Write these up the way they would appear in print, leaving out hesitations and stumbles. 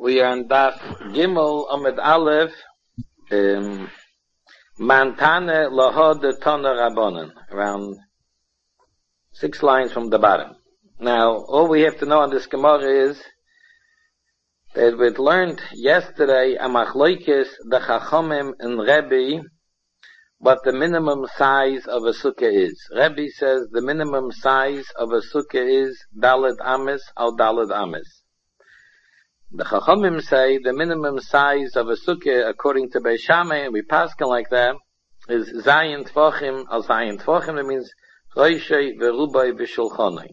We are on Daf Gimel Amid Aleph, Mantane Lahod Tana Rabbanan, around 6 lines from the bottom. Now, all we have to know on this Gemara is that we learned yesterday Amachloikis the Chachamim and Rebbe what the minimum size of a sukkah is. Rebbe says the minimum size of a sukkah is Daled Amis al Daled Amis. The Chachamim say the minimum size of a sukkah, according to Beis Shammai, and we paskin like that, is Zayin Tvochim al Zayin Tvochim. That means Roshei Verubai B'Shulchanai.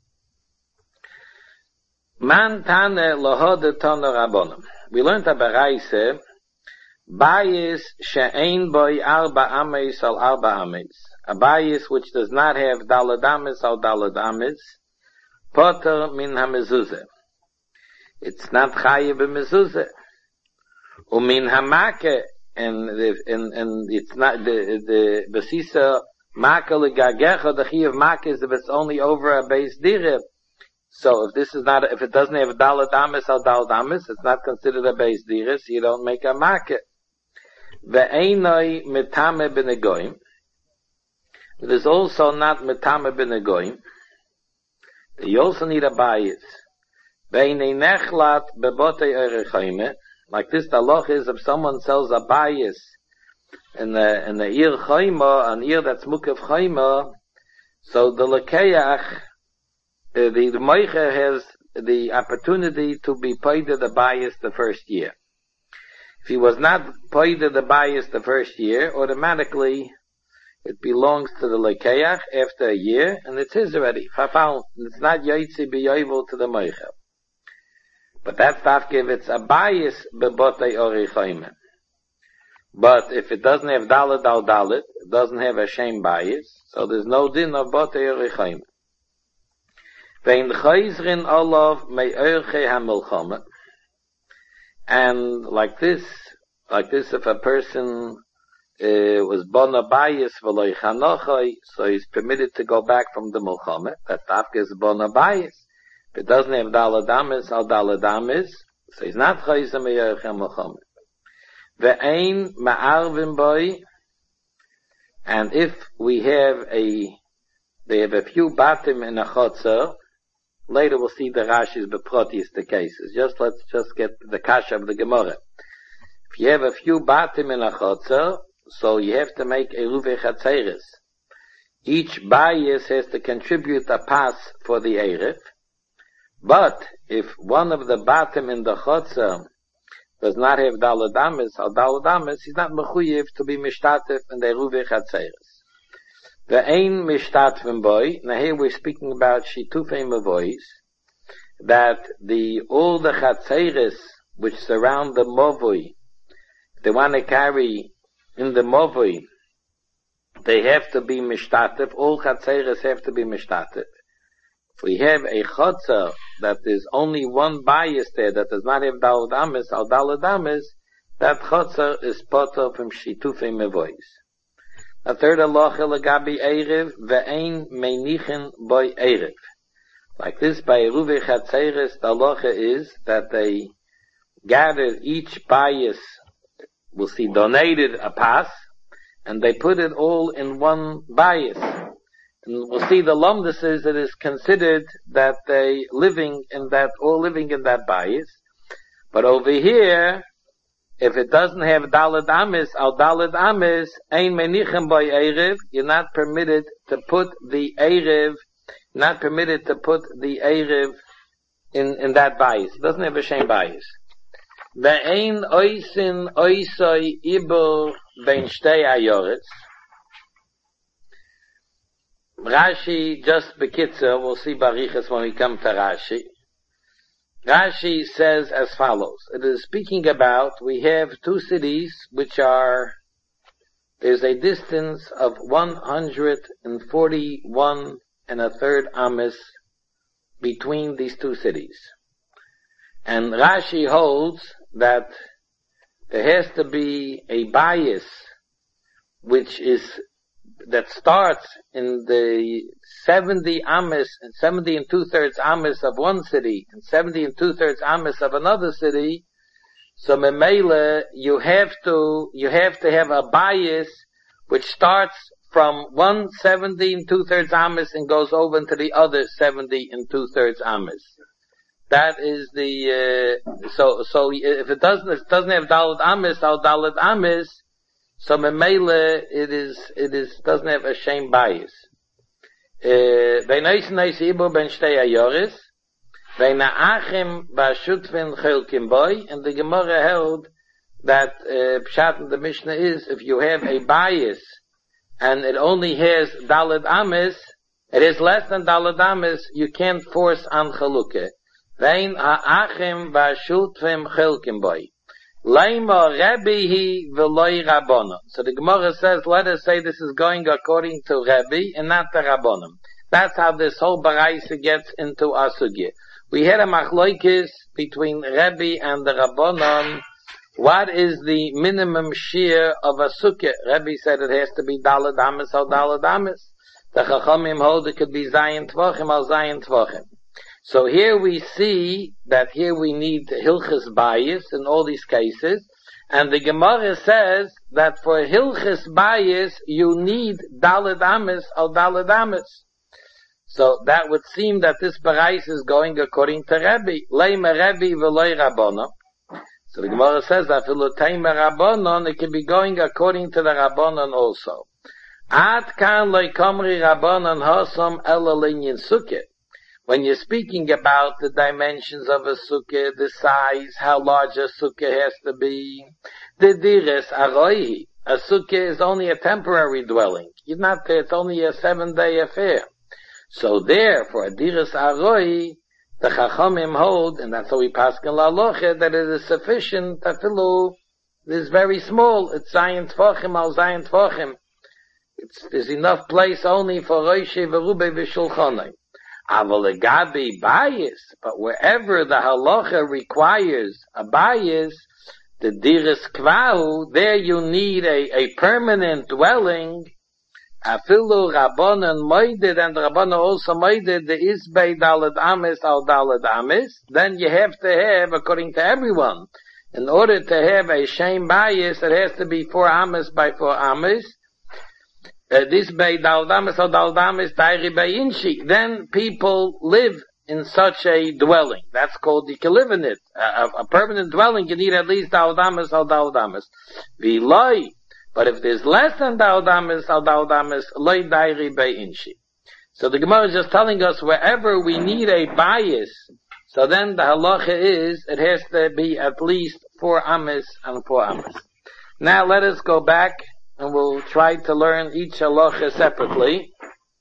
Man Tane Lahod Tana Rabbanim. We learned a Baraise, Bayis She'ein Boi Arba Ames al Arba Ames. A bayis which does not have Daled Ames al Daled Ames, Poter min HaMezuzah. It's not chayiv b'mezuzah. Umin hamake, and it's not the besisa maka legagecha. The chayiv maka is if it's only over a base dirib. So if it doesn't have daled amis al daled amis, it's not considered a base dirib. So you don't make a maka. Ve'einoi mitame b'negoim. It is also not mitame b'negoim. You also need a bayis. Like this, the halach is if someone sells a bayis in the ir chayma, an ir that's mukav chayma, so the lekeach, the meicher has the opportunity to be paid the bayis the first year. If he was not paid the bayis the first year, automatically it belongs to the lekeach after a year, and it's his already. It's not yaitzi b'yovel to the meicher. But that's tafke if it's a bayis bebotei orichayim. But if it doesn't have daled al daled, it doesn't have a shem bayis, so there's no din of botei orichayim. Vein chayzrin olav me'orchei hamilchama. And like this, if a person was bona bayis v'loy chanochai, so he's permitted to go back from the milchama. That tafke is bona bayis. If it doesn't have daled amis al daled amis, so he's not chayzim me'orchei milchama. Ve'ein ma'arvim boi, and if they have a few batim in a chotzer, later we'll see the Rashi's beprotis the cases. Let's get the kasha of the Gemara. If you have a few batim in a chotzer, so you have to make a ruvei chatzeres. Each bayis has to contribute a pas for the erev. But if one of the batim in the chotzer does not have daled amis or daled amis, he's not mechuyev to be mishtatif in the ruvei chatzeres. The ein mishtatvim boy. Now here we're speaking about shitufei mevois, that all the chatzeres which surround the movoi, they want to carry in the movoi, they have to be mishtatif. All chatzeres have to be mishtatif. If we have a chotzer that is only one bayis there that does not have daled amis or daled amis, that chotzer is poter from shitufei mevois. A third halacha legabi erev ve'ein meinichen boy erev. Like this, by ruvei chatzeres, the halacha is that they gather each bayis, we'll see, donated a pas, and they put it all in one bayis. And we'll see the lumdus is it is considered that they all living in that bayis. But over here, if it doesn't have daled amis al daled amis, ein menichem by erev, you're not permitted to put the erev in that bayis. It doesn't have a shem bayis. Ve'ein oisin oisoi ibur ben shtei ayoretz. Rashi, just bekitzer, we'll see barichas when we come to Rashi. Rashi says as follows. It is speaking about, we have two cities there's a distance of 141 and a third amis between these two cities. And Rashi holds that there has to be a bayis which is that starts in the 70 amis and 70 and 2/3 amis of one city and 70 and 2/3 amis of another city, so memele you have to have a bias which starts from 170 and 2/3 amis and goes over into the other 70 and 2/3 amis. That is the so if it doesn't have daled amis or daled amis, so memele it doesn't have a shame bias. Bei neis ibo ben shtei ayoris, bei naachim bashutven chelkim boy, and the Gemara held that pshat in the Mishnah is if you have a bias and it only has daled amis, it is less than daled amis, you can't force on chalukah. Vein ha'achim bashutven chelkim boy. Laima Rabbihi v'loi Rabbanon. So the Gemara says, let us say this is going according to Rabbi and not the Rabbanon. That's how this whole baraisa gets into our sugya. We had a machloikis between Rabbi and the Rabbanon. What is the minimum shear of a sukkah? Rabbi said it has to be daled amis or daled amis. The Chachamim hold it could be zayin tvachim or zayin tvachim. So here we see that here we need hilchis bias in all these cases, and the Gemara says that for hilchis bias you need daled amis or daled amis. So that would seem that this barais is going according to Rabbi. Leima Rabbi v'loi Rabbanon. So the Gemara says that v'loteima Rabbanon, it can be going according to the Rabbanon also. Ad kan loy komri Rabbanon hosam ela linyin sukkah. When you're speaking about the dimensions of a sukkah, the size, how large a sukkah has to be, the diras aroi, a sukkah is only a temporary dwelling. It's only a 7-day affair. So there, for a diras aroi, the Chachamim hold, and that's how we pass in la loche, that it is sufficient, tafilu, it is very small, it's zayin tvachim al zayin tvachim. There's enough place only for roishe v'rubei v'shulchanai. Aval gabi bias, but wherever the halacha requires a bias, the diras kvahu, there you need a permanent dwelling. Afilu Rabbanan moided, and Rabbanan also moided the isbei daled amis al daled amis. Then you have to have, according to everyone, in order to have a shame bias, it has to be 4 amis by 4 amis. This by daldamis or daldamis dairi by inshi. Then people live in such a dwelling. That's called, you can live in it. A permanent dwelling, you need at least daldamis or daldamis. V'loi. But if there's less than daldamis or daldamis, loi dairi by inshi. So the Gemara is just telling us wherever we need a bias, so then the halacha is, it has to be at least 4 amis and 4 amis. Now let us go back and we'll try to learn each halacha separately.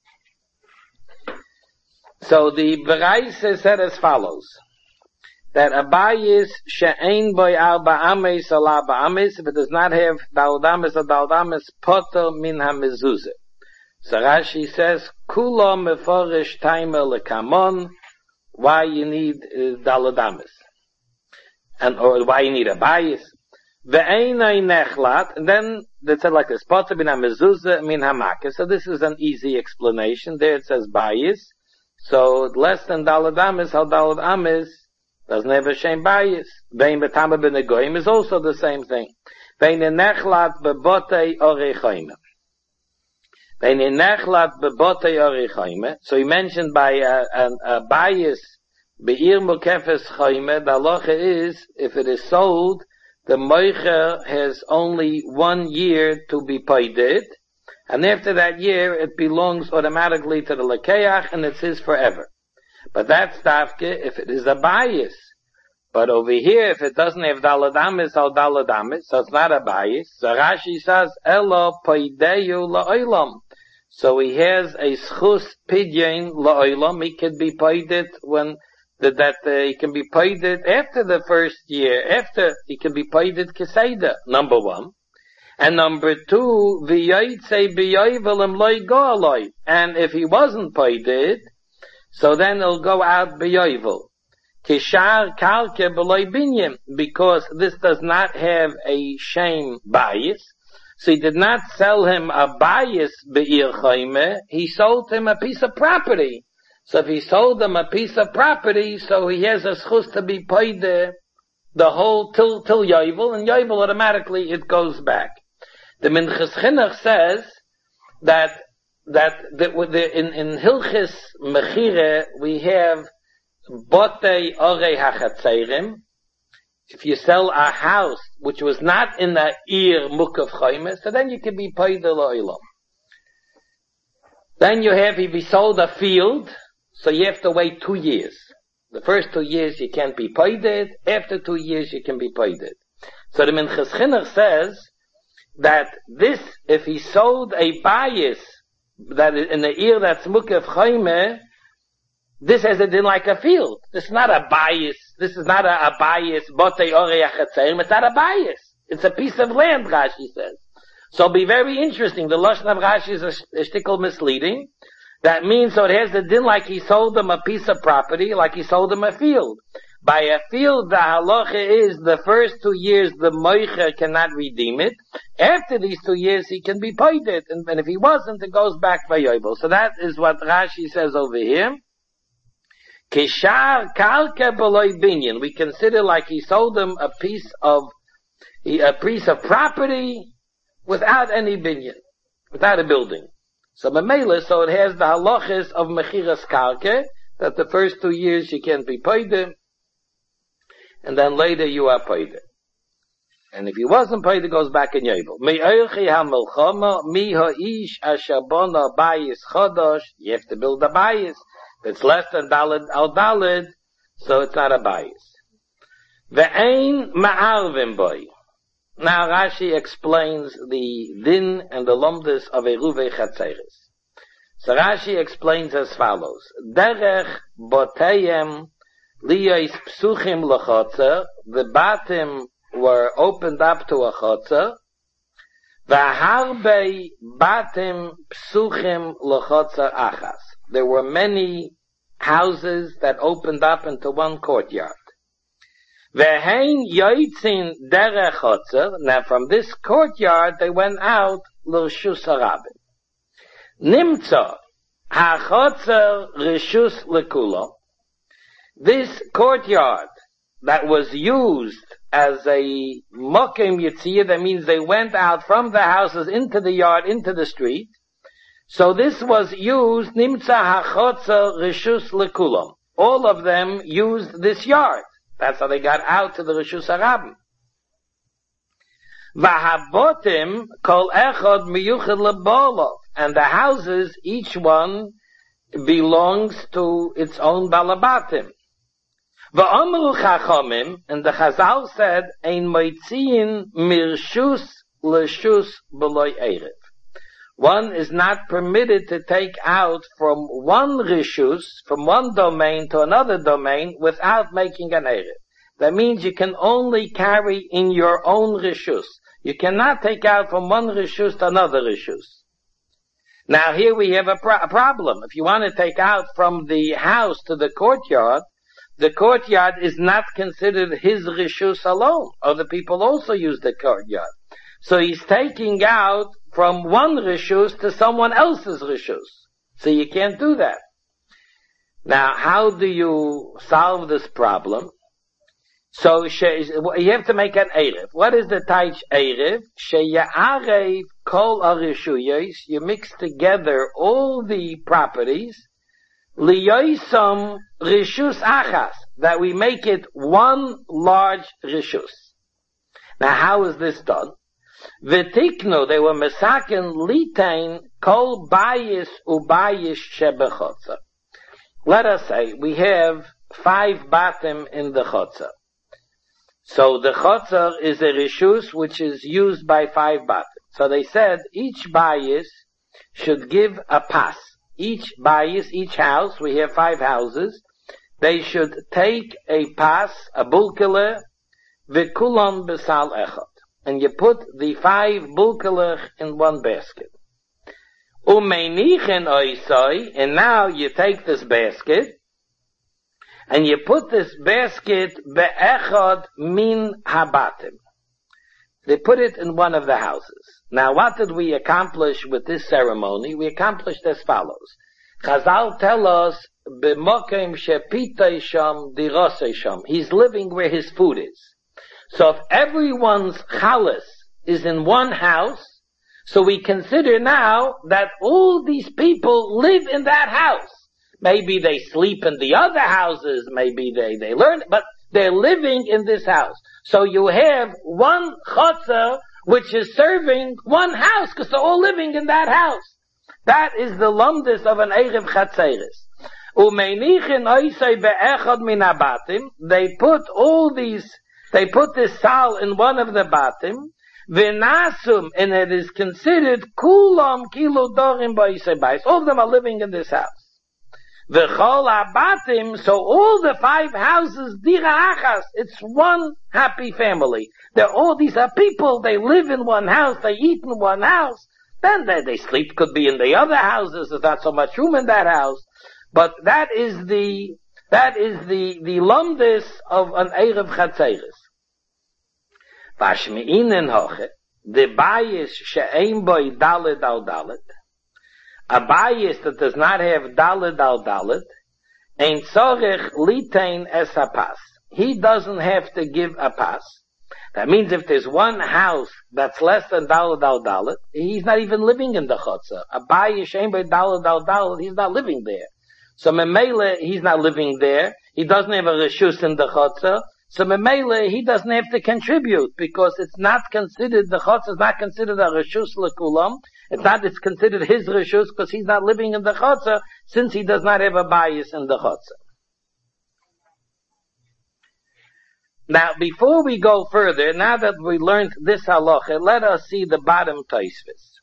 So the Baraisa said as follows, that a bayis she'ein boy arba ames or arba ames, if it does not have daldamis or daldamis, poter min hamezuzah. So Rashi says, kula meforish taimer lekamon, why you need daldamis, or why you need a bayis. Ve'einai nechlat, and then it said like this, poter min hamezuzah min hamakeh. So this is an easy explanation. There it says bayis. So less than dalad amis, how dalad amis doesn't have a shame bias. Vein betama ben goyim is also the same thing. Vein nechlat bebotei orechaime. Vein nechlat bebotei orechaime. So he mentioned by a bias beir mukefes chaime. The halacha is if it is sold, the moicher has only 1 year to be paid, and after that year it belongs automatically to the lekeach and it's his forever. But that's dafke if it is a bias. But over here, if it doesn't have daladamis or daladamis, so it's not a bias. So Rashi says, Elo paideyu la'olam. So he has a schus pidyon la'olam. He can be paid when he can be paid after the first year. After he can be paid keseda. Number 1. And number 2, v'yoytzei b'yoyvelim loy go'aloi. And if he wasn't paid, so then he'll go out b'yoyvel. Kishar kalke b'loy binyim. Because this does not have a shame bias. So he did not sell him a bayis be'ir chayme, he sold him a piece of property. So if he sold him a piece of property, so he has a schus to be paid the whole till Yovel, and Yovel automatically it goes back. The Minchas Chinuch says that in Hilchis Mechire we have Botei Orei HaChatzerim. If you sell a house which was not in the Ir Mukav Chayme, so then you can be paid the Lo'ilam. Then you have, if you sold a field, so you have to wait 2 years. The first 2 years you can't be paid it. After 2 years you can be paid it. So the Minchas Chinuch says that this, if he sold a bayis that in the ear that's mukev chayme, this has a din like a field. This is not a bayis. This is not a bayis. Botei orei achatzerim. It's not a bayis. It's a piece of land. Rashi says. So it'll be very interesting. The lashon of Rashi is a shtickle misleading. That means, so it has the din like he sold them a piece of property, like he sold them a field. By a field, the halacha is the first 2 years the moicher cannot redeem it. After these 2 years he can be paid it. And if he wasn't, it goes back by Yovel. So that is what Rashi says over here. Kishar kalka beloy binyan. We consider like he sold them a piece of property without any binyan, without a building. So Mamela, so it has the halachas of mechiras karke, that the first 2 years you can't be paid them, and then later you are paid it. And if he wasn't paid, it goes back in Yovel. Me'oichi ha'melchama, mi ha'ish ashabona bayis chodosh, you have to build a bayis. If it's less than daled al daled, so it's not a bayis. Ve'ein ma'arvim boy. Now Rashi explains the din and the lomdus of Eruvei Chatzeres. So Rashi explains as follows. Derech boteyem liyos psuchim l'chotzer. The batim were opened up to a chotzer. V'harbei batim psuchim l'chotzer achas. There were many houses that opened up into one courtyard. Ve'hein yoitzin derech chotzer. Now from this courtyard they went out l'reshus harabim. Nimtza hachotzer reshus lekulo. This courtyard that was used as a mokem yitziyah, that means they went out from the houses into the yard, into the street. So this was used, nimtza hachotzer reshus lekulo. All of them used this yard. That's how they got out to the Reshus Harabim. V'habotim kol echad miyuchad lebolov. And the houses, each one belongs to its own balabatim. V'amru chachamim, and the Chazal said, ein moitziin mirshus l'shus b'loy erev. One is not permitted to take out from one reshus, from one domain to another domain, without making an erev. That means you can only carry in your own reshus. You cannot take out from one reshus to another reshus. Now here we have a problem. If you want to take out from the house to the courtyard is not considered his reshus alone. Other people also use the courtyard. So he's taking out from one reshus to someone else's reshus. So you can't do that. Now, how do you solve this problem? So you have to make an erev. What is the taich erev? Sheya'arev kol arishuyos. You mix together all the properties. Liyoisam reshus achas. That we make it one large reshus. Now, how is this done? V'tiknu, they were mesaken litain kol bayis ubayis shebechotza. Let us say we have 5 batim in the chotza. So the chotza is a reshus which is used by 5 batim. So they said each bayis should give a pas. Each bayis, each house, we have 5 houses, they should take a pas, a bulkele, v'kulam besal echad. And you put the 5 bulkelech in one basket. Umeinichen oisoi, and now you take this basket, and you put this basket be'echad min habatim. They put it in one of the houses. Now, what did we accomplish with this ceremony? We accomplished as follows. Chazal tell us, B'mokem shepitei sham dirosei sham. He's living where his food is. So if everyone's chalas is in one house, so we consider now that all these people live in that house. Maybe they sleep in the other houses, maybe they learn, but they're living in this house. So you have one chutzah which is serving one house, because they're all living in that house. That is the lumdus of an Erev Chatzeres. They put this sal in one of the batim, v'nasum, and it is considered kulam kilo dorim ba'isei bayis. All of them are living in this house. V'chol abatim, so all the 5 houses, dira achas, it's one happy family. These are people, they live in one house, they eat in one house, then they sleep, could be in the other houses, there's not so much room in that house, but that is the lumdis of an Erev Chatzeres. Vashmi'inen hoche, the bayis she'ein boi daled al daled, a bayis that does not have daled al daled, ein tzorech litein es a pas. He doesn't have to give a pas. That means if there's one house that's less than daled al daled, he's not even living in the chutzah. A bayis she'ein boi daled al daled, he's not living there. So memele, he's not living there. He doesn't have a reshus in the chutzah. So memele, he doesn't have to contribute because it's not considered, the chutzah is not considered a reshus lekulam. It's considered his reshus because he's not living in the chutzah since he does not have a bias in the chutzah. Now, before we go further, now that we learned this halacha, let us see the bottom Tosfos.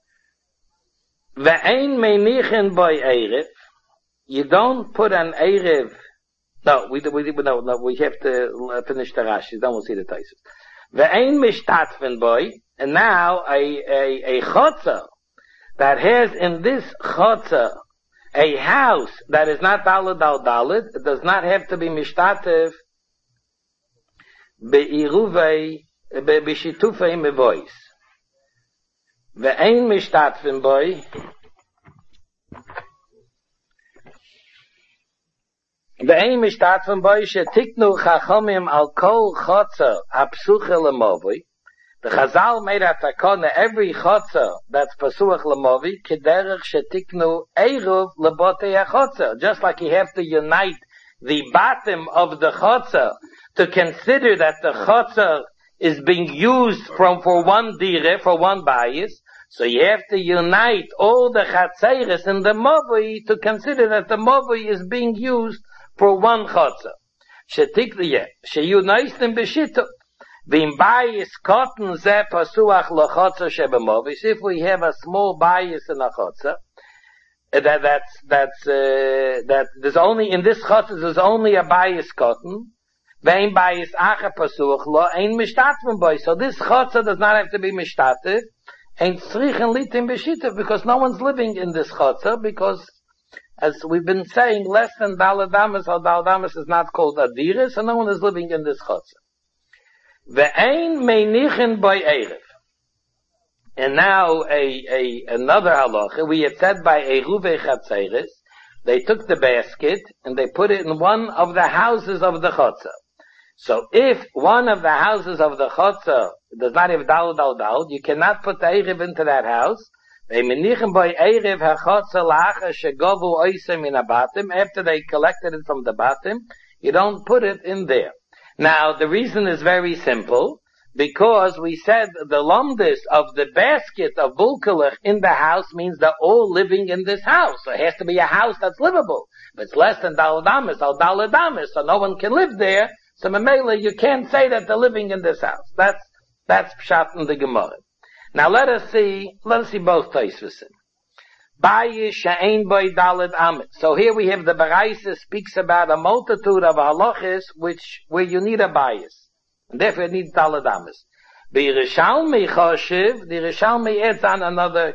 Ve'ein meinichen boy erev. You don't put an erev. No, we have to finish the Rashi. Then we'll see the Tosfos. Ve'ein mishtatfen boy, and now a chotza that has in this chotza a house that is not daled al daled, it does not have to be mishtatev be'iruvei be'shitufei mevois. Ve'ein mishtatfen boy. Ve'ein mishtatfen boy shetiknu chachamim al kol chotza hapsuche lemovi. The Chazal made a takana every chotza that's pasuach lemovi kederech shetiknu eruv lebotei chotza. Just like you have to unite the bottom of the chotza to consider that the chotza is being used for one dire, for one bias. So you have to unite all the chatzeres in the movi to consider that the movi is being used for one chotza. Shetiknu sheyunaistim b'shita. V'im bayis cotton ze pasuach lechotza shebemovis. If we have a small bias in a chotza, that there's only in this chotza there's only a bias cotton. V'im bayis acha pasuach lo ein mishtatven boy. So this chotza does not have to be mishtatev. Ein tzrichen litim b'shita because no one's living in this chotza because, as we've been saying, less than daladamas or daladamas is not called adira, so no one is living in this chotza. Ve'ein meinichen by erev. And now another halacha. We had said by Eruvei Chatzeres, they took the basket and they put it in one of the houses of the chotza. So if one of the houses of the chotza does not have dal, you cannot put the erev into that house. Ve'meinichen by erev hachotza lacha shegovu oisem in abatim. After they collected it from the batim, you don't put it in there. Now, the reason is very simple, because we said the lumdis of the basket of bulkalach in the house means they're all living in this house. So it has to be a house that's livable. If it's less than daladamis, al daladamis, so no one can live there, so memela, you can't say that they're living in this house. That's pshat in the Gemara. Now let us see both Tosfos. Bayis she'ein boi daled amit. So here we have the Baraisa speaks about a multitude of halachas where you need a bias. And therefore you need daled amis. The Rishalmi adds on another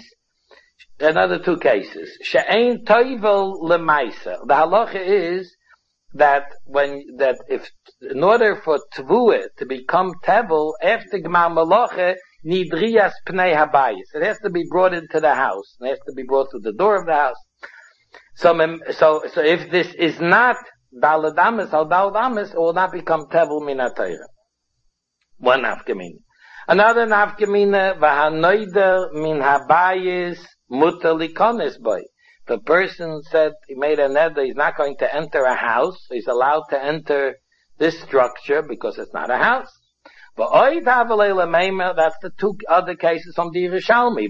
two cases. She'ein toivel lemaisa. The halacha is that if in order for tevuah to become tevel after Gmar Malacha, nidrias pnei habayis. It has to be brought into the house. It has to be brought through the door of the house. So if this is not daled amis al daled amis, it will not become tevel min ha-Torah. One nafkamina. Another nafkamina, v'hanoider min habayis mutar likonis boy. The person said he made a neder, he's not going to enter a house, he's allowed to enter this structure because it's not a house. That's the two other cases from the Yerushalmi.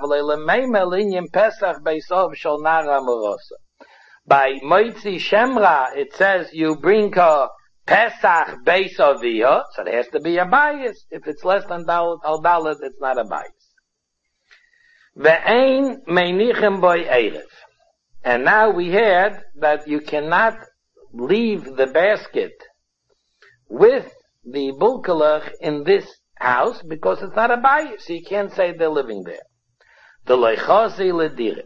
By Moitzi Shemra, it says you bring a Pesach Beis Aviyah, so there has to be a bias. If it's less than Al Dalet, it's not a bias. Ve'ein meinichem boy erev. And now we heard that you cannot leave the basket with the bulkalach in this house because it's not a bias. So you can't say they're living there. The leichazi ledirim.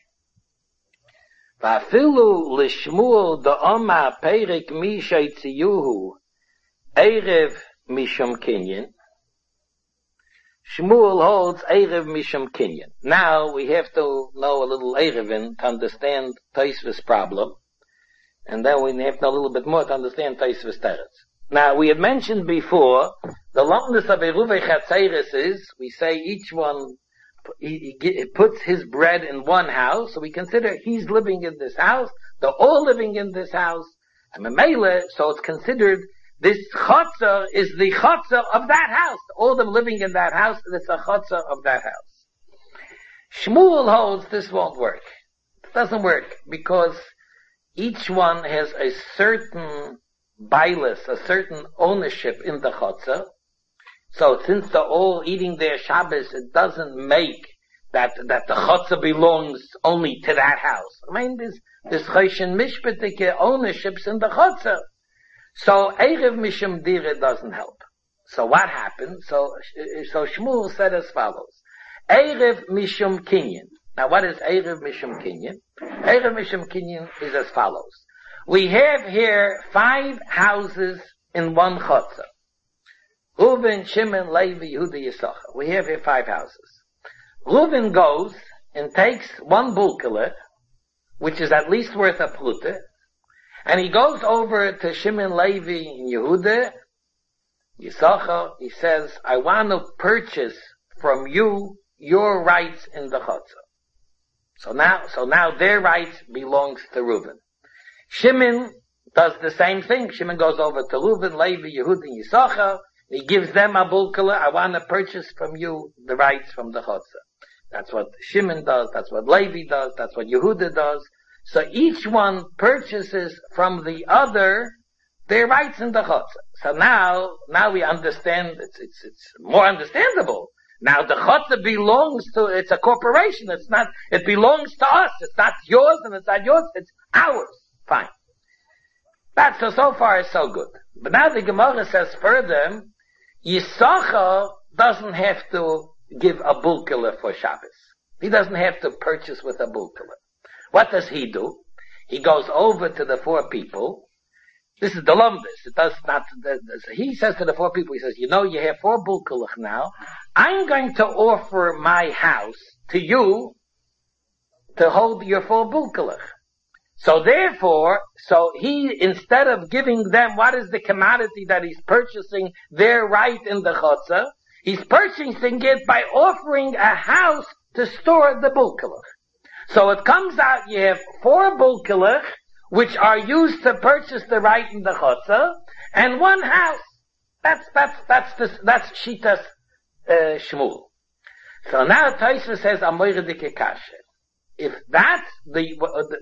Va'afilu lishmuel da'oma perik mishay tziyuhu erev mishum kinyan. Shmuel holds Erev Mishum Kinyan. Now we have to know a little Erevin to understand Tosfos problem, and then we have to know a little bit more to understand Tosfos Teretz. Now we had mentioned before the lumpness of Eruvei Chatzeres is we say each one he puts his bread in one house, so we consider he's living in this house, they're all living in this house, and Memele, so it's considered. This chotzer is the chotzer of that house. All of them living in that house, it's a chotzer of that house. Shmuel holds this won't work. It doesn't work because each one has a certain bailus, a certain ownership in the chotzer. So since they're all eating their Shabbos, it doesn't make that the chotzer belongs only to that house. I mean, there's choshen mishpatike ownerships in the chotzer. So Erev Mishum Dira doesn't help. So what happened? So Shmuel said as follows. Erev Mishum Kinyan. Now what is Erev Mishum Kinyan? Erev Mishum Kinyan is as follows. We have here 5 houses in one chotzer. Reuven, Shimon, Levi, Yehuda, Yisachar. We have here 5 houses. Reuven goes and takes one bulkelet, which is at least worth a plute, and he goes over to Shimon, Levi, and Yehuda, Yisachar. He says, I want to purchase from you your rights in the chotzer. So now their rights belongs to Reuven. Shimon does the same thing. Shimon goes over to Reuven, Levi, Yehuda, and Yisachar. He gives them a bulkala. I want to purchase from you the rights from the chotzer. That's what Shimon does. That's what Levi does. That's what Yehuda does. So each one purchases from the other their rights in the chotzer. So now we understand, it's more understandable. Now the chotzer belongs to, it's a corporation, it belongs to us. It's not yours and it's not yours, it's ours. Fine. That's so far is so good. But now the Gemara says further, Yisachar doesn't have to give a bulkala for Shabbos. He doesn't have to purchase with a bulkala. What does he do? He goes over to the 4 people. This is the lumbus. It does not, he says to the 4 people, he says, you have 4 bulkalach now. I'm going to offer my house to you to hold your 4 bulkalach. So therefore, he, instead of giving them, what is the commodity that he's purchasing their right in the chotzer? He's purchasing it by offering a house to store the bulkalach. So it comes out you have 4 bulkalach, which are used to purchase the right in the chotzer, and 1 house. That's Shitas Shmuel. So now Tosfos says Amoyre Dike Kasher. If that's the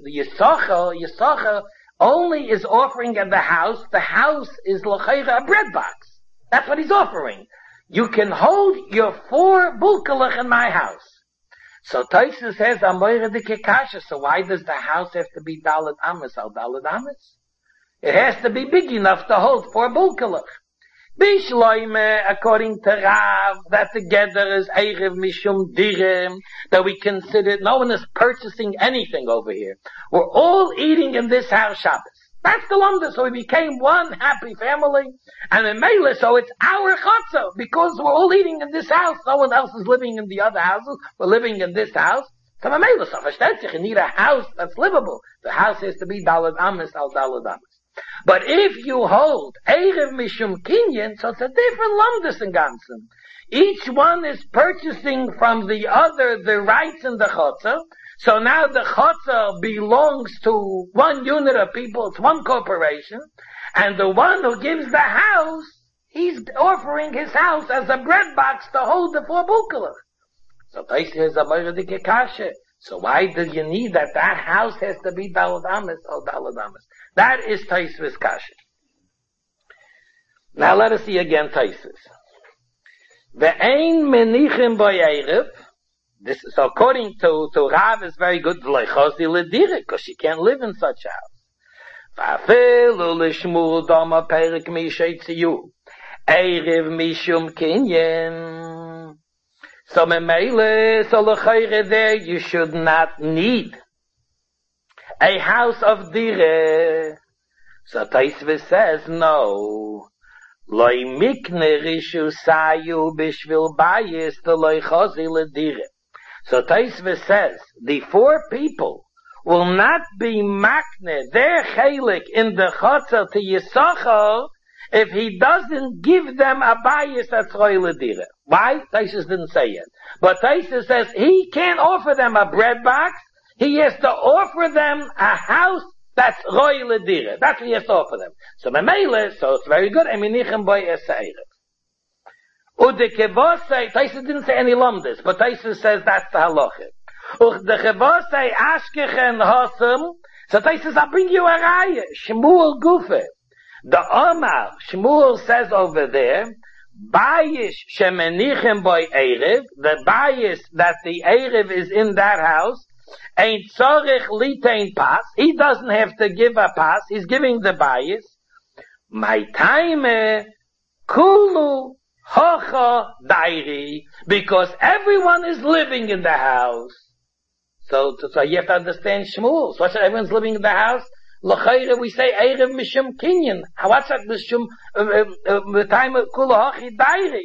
Yisachar only is offering at the house is l'chayra a bread box. That's what he's offering. You can hold your 4 bulkalach in my house. So Tosfos says, Amoyre Dike Kasher, so why does the house have to be Dalet Amis al Dalet Amis? It has to be big enough to hold 4 bulkalach. Bishloime, according to Rav, that together is Erev Mishum Direm, that we consider, no one is purchasing anything over here. We're all eating in this house Shabbos. That's the lumda. So we became one happy family. And in Mela, so it's our chotzer, because we're all eating in this house. No one else is living in the other houses. We're living in this house. So Mela, so versteht sich, you need a house that's livable. The house has to be dalad amis al dalad amis. But if you hold Erev Mishum Kinyan, so it's a different lumdus in Gansen. Each one is purchasing from the other the rights in the chotzer. So now the chotzer belongs to one unit of people, it's one corporation, and the one who gives the house, he's offering his house as a bread box to hold the 4 bukelach. So Taisa is a moiradike kasha. So why do you need that house has to be dalad amis or dalad amis? That is Taisa's kasha. Now let us see again Taisa's. Ve'ein menichim b'erev. This is according to Rav is very good because she can't live in such a house. Va'afilu l'shmul dama perik mishetziyu erev mishum kinyan. So memele, so l'chayre there, you should not need a house of dire. So Taisva says, no. Loi mikne rishu sayu bishvil bayis the loi chazi l'dire. So Taisva says, the 4 people will not be makne, their chalik in the chotzer to Yisachar, if he doesn't give them a bayis that's roi l'dire. Why? Taisus didn't say it. But Taisus says he can't offer them a bread box. He has to offer them a house that's roi l'dire. That's what he has to offer them. So Memele, so it's very good. Eminichem boy esayrev. Udekevosei, Taisus didn't say any lumdis, but Taisus says that's the halacha. Udekevosei ashkechen hosam. So Taisus, I'll bring you a raya. Shmuel Gufe. The Omar, Shmuel says over there, Bayis shemenichem boy erev, the bayis that the erev is in that house, ain't tzorich litein pas, he doesn't have to give a pas, he's giving the bayis. My time, kulu hocha dairi, because everyone is living in the house. So you have to understand Shmuel. So everyone's living in the house. L'chayre, we say Erev Mishum Kinyan. What's that Mishum, the time of Kula Hachi Dairi?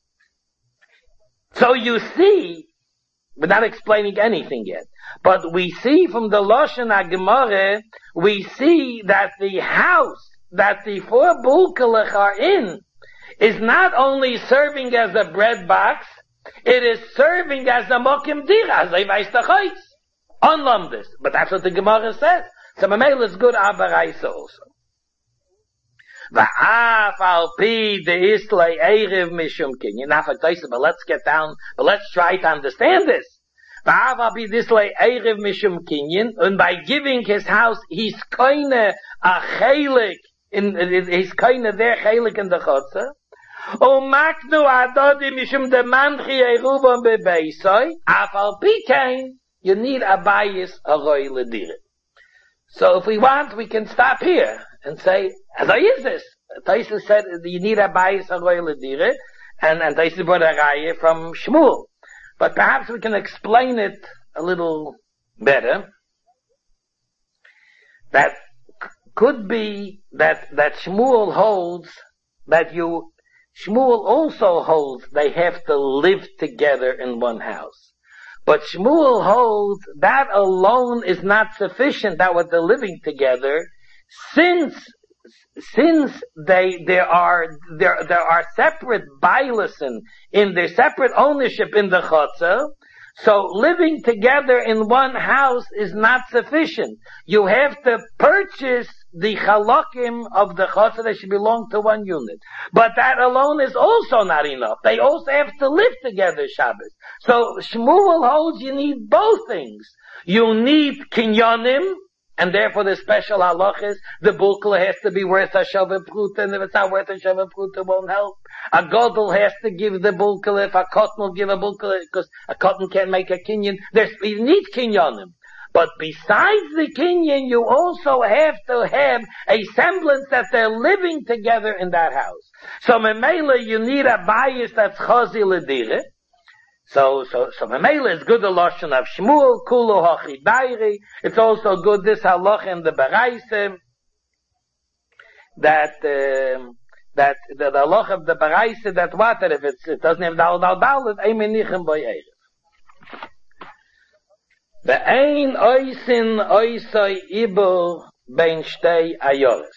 So you see, we're not explaining anything yet, but we see from the Lashon HaGemara, we see that the house that the 4 bulkelach are in is not only serving as a bread box, it is serving as a mokim dira, as a vaystachoitz. Unlumdis. But that's what the Gemara says. So Mamel is good Abaraisa also. Va'af al pi de islay erev mishum kinyan. Now, but let's get down, but let's try to understand this. Va'af al pi de islay erev mishum kinyan. And by giving his house, he's koine a chelik, he's koine their chelik in the chotzer. O maknu adodi mishum de manchi erubam bebeisoi. Af al pi kain, you need a bayis haroi l'dire. So if we want, we can stop here and say, as I is this? Taisa said you need a bayis haroi l'dire, and Taisa brought a raya from Shmuel. But perhaps we can explain it a little better. That could be that Shmuel holds that Shmuel also holds they have to live together in one house. But Shmuel holds that alone is not sufficient, that what they're living together, since there are separate bailison in their separate ownership in the chotzer, so living together in one house is not sufficient. You have to purchase the chalakim of the chotzer that should belong to one unit. But that alone is also not enough. They also have to live together Shabbos. So Shmuel holds you need both things. You need kinyonim, and therefore the special halach is the bulkla has to be worth a shavah pruta, and if it's not worth a shavah pruta, it won't help. A godel has to give the bulkla, if a cotton will give a bulkla, because a cotton can't make a kinyan. You need kinyonim. But besides the kinyan, you also have to have a semblance that they're living together in that house. So memela, you need a bayis that's chazi l'dire. So Mamela is good the Lashon of Shmuel, Kulu Hachi Dairi. It's also good this halach in the Baraisa. that the halacha of the baraisa that water, if it doesn't have dal, it ain't menichem by erev. The ein oisin oisai ibo ben shtei ayoris.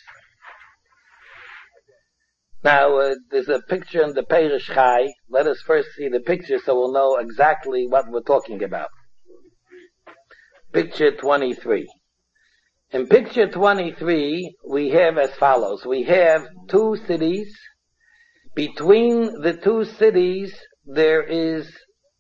Now, there's a picture in the Perish Chai. Let us first see the picture so we'll know exactly what we're talking about. Picture 23. In picture 23, we have as follows. We have two cities. Between the two cities, there is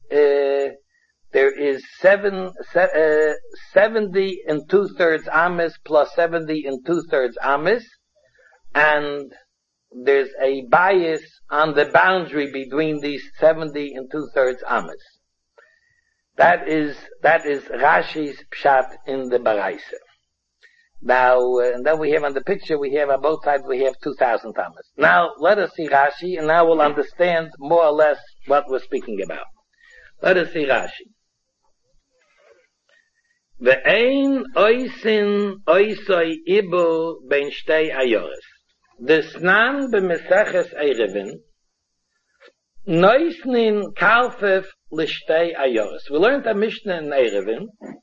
70 and 2/3 amis plus 70 and 2/3 amis, and there's a bias on the boundary between these 70 and 2/3 amis. That is Rashi's pshat in the baraisa. Now, and then we have on the picture, we have on both sides, we have 2,000 amis. Now, let us see Rashi, and now we'll understand more or less what we're speaking about. Let us see Rashi. Ve'ein oisin oisoi ibu ben shtei ayoris. Desnan b'meseches Erevin, noisnin kalfef l'shtei ayoris. We learned a Mishnah in Erevin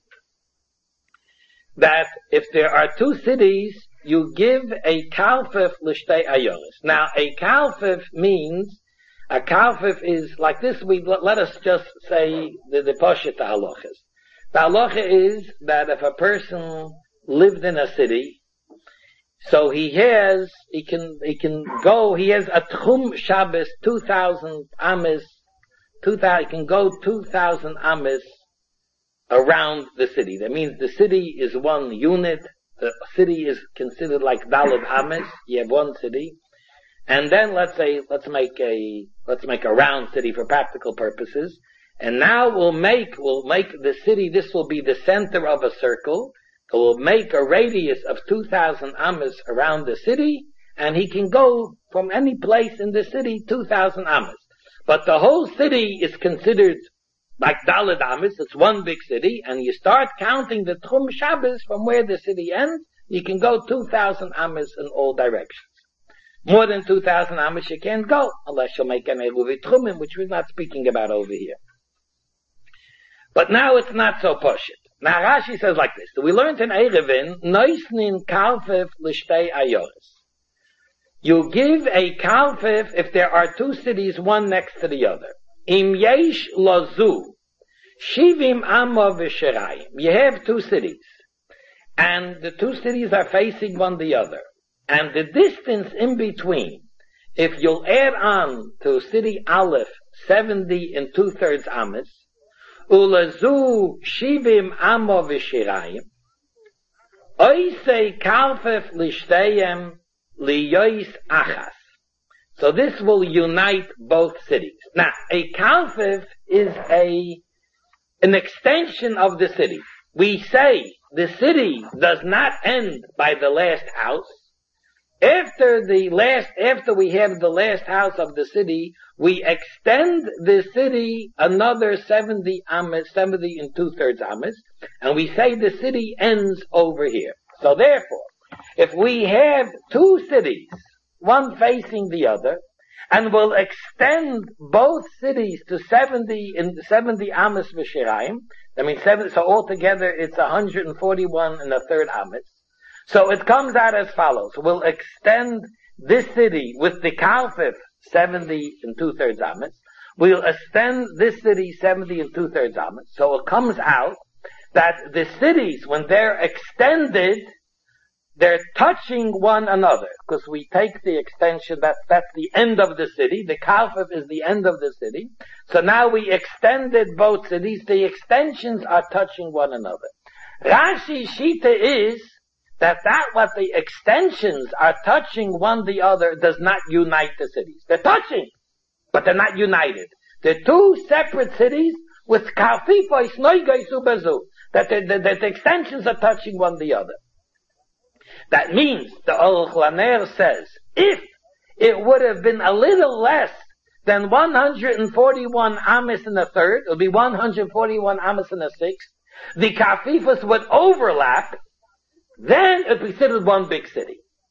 that if there are two cities, you give a kalfef l'shtei ayoris. Now, a kalfef means, a kalfef is like this. Let us just say the poshet halachas. The halacha is that if a person lived in a city, so he can go, he has a tchum Shabbos, 2,000 amis, he can go 2,000 amis around the city. That means the city is one unit, the city is considered like Daled amis, you have one city, and then let's make a round city for practical purposes, and now we'll make the city, this will be the center of a circle. It will make a radius of 2,000 amas around the city, and he can go from any place in the city 2,000 amas. But the whole city is considered like Daled amas, it's one big city, and you start counting the Tchum Shabbos from where the city ends, you can go 2,000 amas in all directions. More than 2,000 amas you can't go, unless you make an Eruvi Tchumim, which we're not speaking about over here. But now it's not so poshut. Now Rashi says like this. We learned in Erevin, noisnin kalfef l'shtei ayoris. You give a kalfef if there are two cities, one next to the other. Im yesh lozu, shivim amo v'shirayim. You have two cities, and the two cities are facing one the other. And the distance in between, if you'll add on to city Aleph 70 and 2/3 amas, Ulazu shivim amo v'shirayim, oisei kalfef lishteyem liyois achas. So this will unite both cities. Now, a kalfef is an extension of the city. We say the city does not end by the last house. After we have the last house of the city, we extend the city another 70 amas, 70 and 2/3 amas, and we say the city ends over here. So therefore, if we have two cities, one facing the other, and we'll extend both cities to 70 amas v'shirayim, that means 7, so altogether it's 141 and a third amas. So it comes out as follows. We'll extend this city with the kalfef 70 and 2/3 amas. We'll extend this city 70 and 2/3 amas. So it comes out that the cities, when they're extended, they're touching one another. Because we take the extension, that's the end of the city. The kalfef is the end of the city. So now we extended both cities. The extensions are touching one another. Rashi's shita is that what the extensions are touching one the other does not unite the cities. They're touching, but they're not united. They're two separate cities with kalfifos noigos ubezu. That the extensions are touching one the other. That means the Aruch Laner says, if it would have been a little less than 141 amas in a third, it would be 141 amas in a sixth, the kalfifos would overlap. Then it would be considered one big city.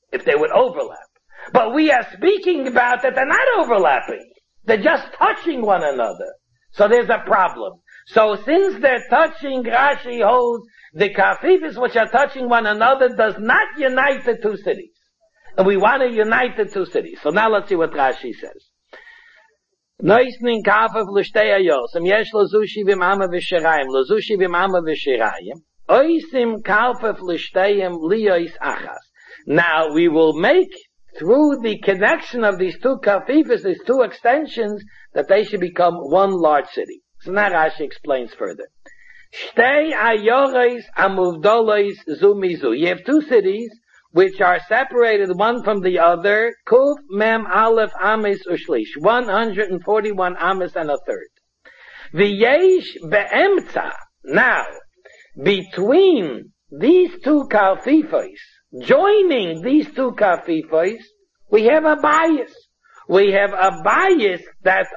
if they would overlap. But we are speaking about that they're not overlapping. They're just touching one another. So there's a problem. So since they're touching, Rashi holds the kafifis which are touching one another does not unite the two cities. And we want to unite the two cities. So now let's see what Rashi says. Noisnin kafif l'shtei ayosem yesh lozushi v'mama v'shirayim lozushi v'mama v'shirayim oisim kafif l'shteiim liyos achas. Now we will make through the connection of these two kafifis, these two extensions, that they should become one large city. So now Rashi explains further. Shtei ayoreis amuvdolos zu mizu. You have two cities which are separated one from the other. Kuf mem aleph ames ushlish. 141 ames and a third. V'yesh be'emtza. Now, between these two kafifos, joining these two kafifos, we have a bias. We have a bias that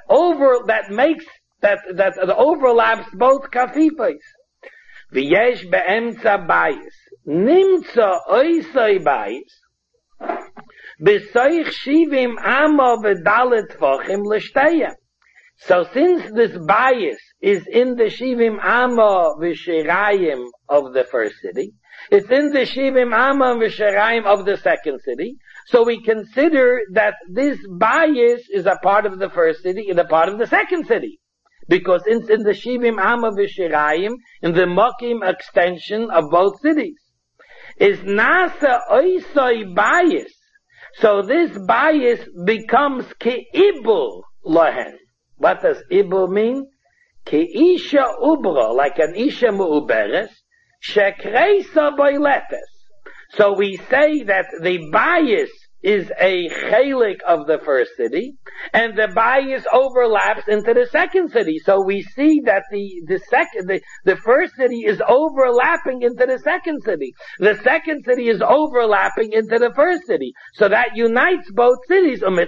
overlaps both kafifos. V'yesh be'emtza bias. Nimtza oisai bias. B'soich shivim amo v'dalet tvochim l'shteya. So since this bias is in the shivim amo v'shirayim of the first city, it's in the shivim amo v'shirayim of the second city, so we consider that this bias is a part of the first city and a part of the second city. Because it's in the shivim amo v'shirayim, in the mokim extension of both cities, is nasa oisoi bias. So this bias becomes ke'ibul lohen. What does ibul mean? Ke'isha ubra, like an isha mu'uberes, shekreisa boiletes. So we say that the bias is a chelik of the first city, and the bias overlaps into the second city. So we see that the first city is overlapping into the second city. The second city is overlapping into the first city. So that unites both cities. So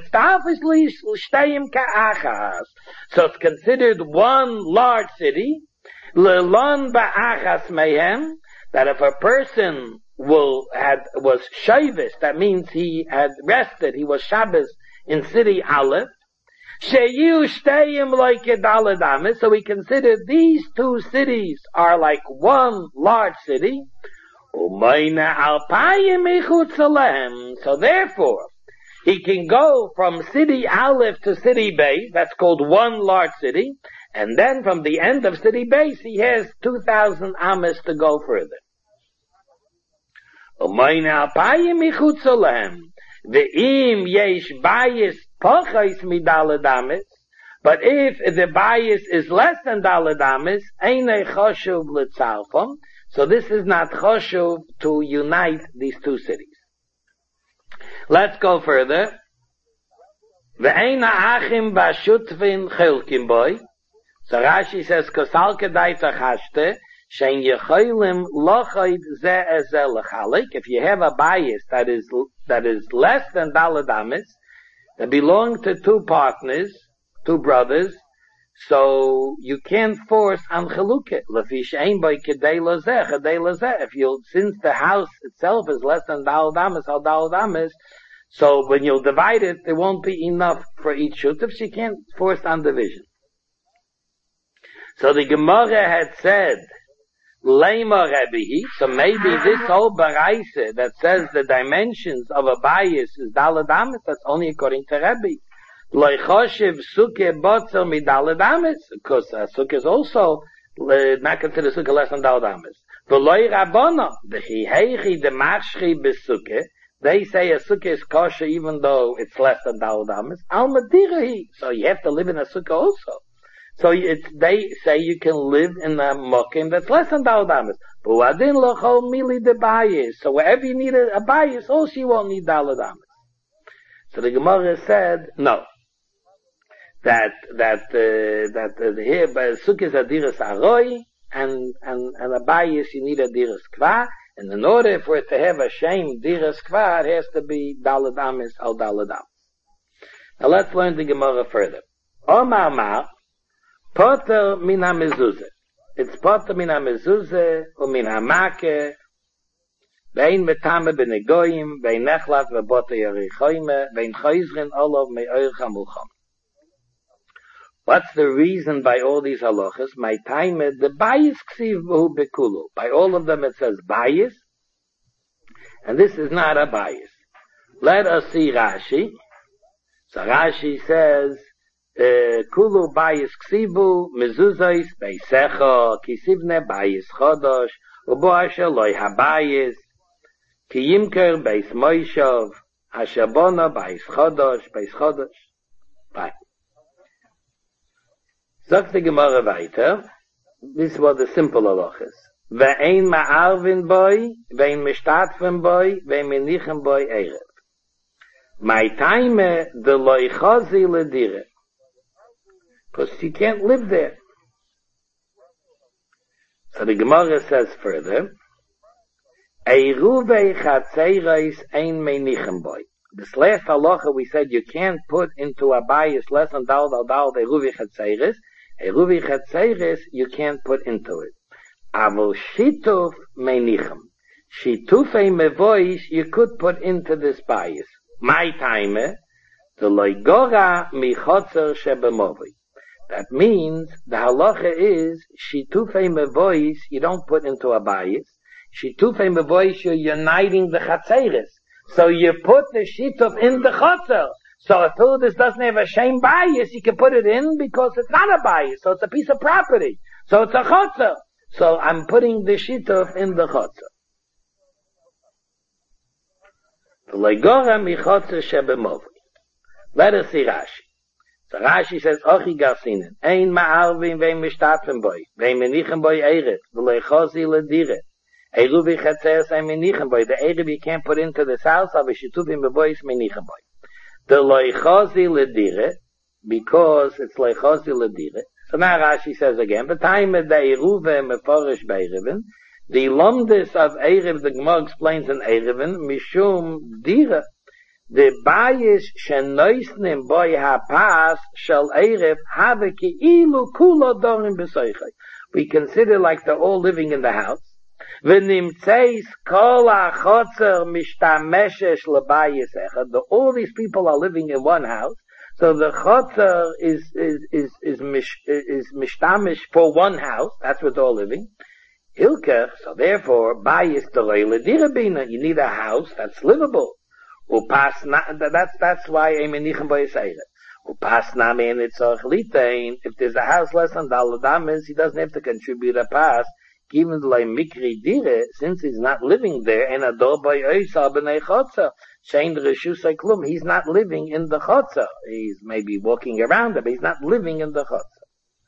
it's considered one large city. Lelon ba'achas mehem, that if a person was Shavis, that means he had rested, he was Shabbos in city Aleph, Sheyu Shteyim like a Daladamis, so we consider these two cities are like one large city, Umayna Alpayim Ichutz Alehem, so therefore, he can go from city Aleph to city Beis, that's called one large city, and then from the end of city Beis, he has 2,000 amas to go further. Ve'im yesh bias pochais midaladamis, but if the bias is less than daladamis, einay choshuv l'tzalfam, so this is not choshuv to unite these two cities. Let's go further. Ve'eina achim ba'shutvin chilkim boy. So Rashi says, kosal kedai tzachashte, shein yecholim lochayt ze ezel lechalik. If you have a bias that is less than daladamis, that belong to two partners, two brothers, so you can't force on chaluket. Lefi shein boy kedei lozeh, kedei lozeh. Since the house itself is less than daladamis, al daladamis, so when you'll divide it, there won't be enough for each shutuf, so you can't force on division. So the Gemara had said, Leima Rebbehi, so maybe this whole baraisa that says the dimensions of a bias is daladamis, that's only according to Rebbe. Loichoshev suke botzel mi daladamis, because suke is also not considered suke less than daladamis. V'loi rabbono, v'chiheichi de mashchi besuke, they say a sukkah is kosher even though it's less than daladamis. Al madirahi, so you have to live in a sukkah also. So they say you can live in a mokim that's less than daladamis. But wadin lochol mili de bayis. So wherever you need a bayis, also you won't need daladamis. So the Gemara said no. That here by sukkah is a diras aroi and a bayis you need a diras kva. And in order for it to have a shame diras kva, it has to be daladamis al daladamis. Now let's learn the Gemara further. Omar ma. Poter min ha-mezuzah. It's poter min ha-mezuzah or min ha-makeh. Vein metame benegoyim, vein nechlat vebote yerichoyme, vein choizrin olov me'oir chamulcham. What's the reason by all these halachas? My time, the bias ksiv v'hu bekulu. By all of them it says bias, and this is not a bias. Let us see Rashi. So Rashi says, kulu bias ksivu, mezuzos, beisecha, kisivne bias chodosh, ubo asher loy habayis, ki yimker beis moishov, hashabona beis chodosh. Fine. Sagt die Gemara weiter, this was the simple halachas. Ve'ein ma'arvin boy, ve'ein mishtatfen boy, ve'ein menichem boy erev. My time, the loy chazi ledire. Because he can't live there. So the Gemara says further, Eiruvei chatzeiros ein menichem boy. This last halacha we said you can't put into a bias less than dal Eiruvei chatzeiros. Eruvi chatzeres you can't put into it. Avol shituf menichem. Shitufei mevoish you could put into this bias. My time, the loigora michotzer shebemovi. That means the halacha is shitufei mevoish you don't put into a bias. Shitufei mevoish you're uniting the chatzeres. So you put the shituf in the chotzer. So if this doesn't have a shame bias, you can put it in because it's not a bias, so it's a piece of property. So it's a chotzer. So I'm putting the shituf in the chotzer. Let us see Rashi. So Rashi says, Ochi garsinen, ein ma'arvin vein mishtatfen boy, vein menichem boy eret, v'loi chozi ledire. Eruvi chatzeres ein menichem boy. The erev you can't put into this house, av shitufim bevois menichem boy. The loichazi ledire, because it's loichazi ledire. So now Rashi says again, the time of the Eruve meforish be'erevin, the lomdis of Erev, the Gemara explains in Erevin, mishum dira, the bayis shenoisnim boy hapas shel Erev have ki ilu kulo dorim besoichai. We consider like they're all living in the house. V'nimtzeis kol ha'chotzer mishtameshesh lebayis echad. All these people are living in one house, so the chotzer is mishtamish for one house. That's what they're all living. Hilkech, so therefore, bayis delay ledirabina. You need a house that's livable. Upasna, that's why emenichem boyisayre. Upasna mean it's ochlitein. If there's a house less than daladamis, he doesn't have to contribute a pas. Given like mikri dire, since he's not living there, and ador by oisa b'nei chotzer, shein reshusay klum, he's not living in the chotzer. He's maybe walking around it, but he's not living in the chotzer.